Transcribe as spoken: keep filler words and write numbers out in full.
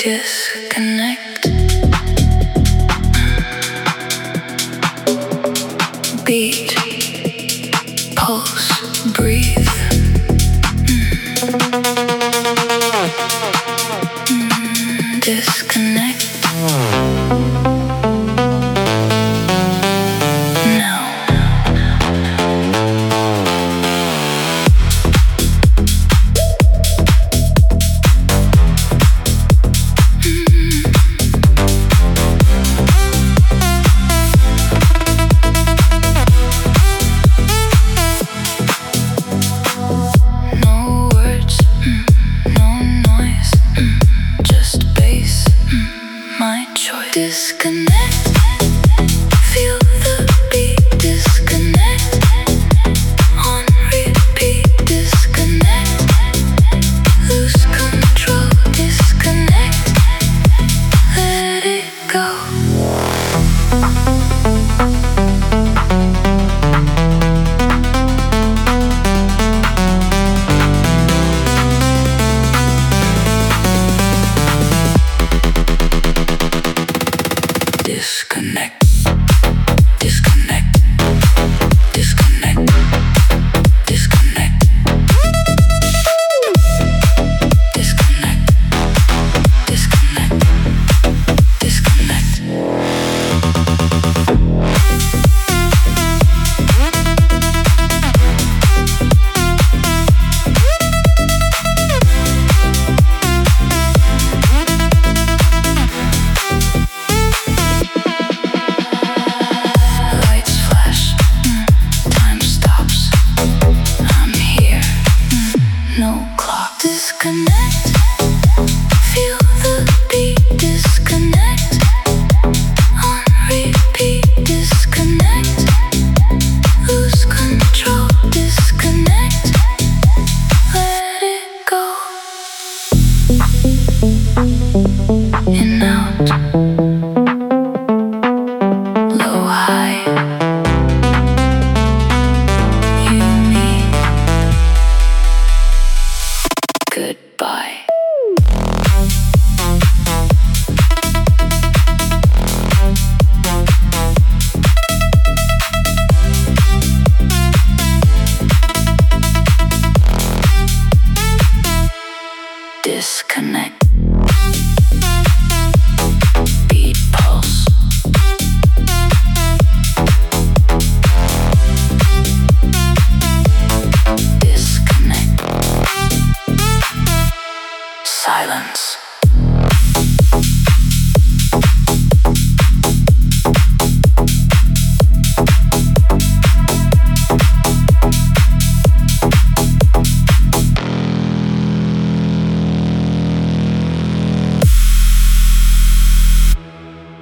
disconnect. Beat, pulse, breathe. Mm, disconnect. Disconnect. Feel the beat. Disconnect. On repeat. Disconnect. Lose control. Disconnect. Let it go. Disconnect. Disconnect. Disconnect. Disconnect. Disconnect. Disconnect. Disconnect. No clock. Disconnect. Feel the beat. Disconnect. On repeat. Disconnect. Lose control. Disconnect. Let it go. In, out. Low, high. You, me. Goodbye. Disconnect. Beat, pulse. Disconnect. Silence.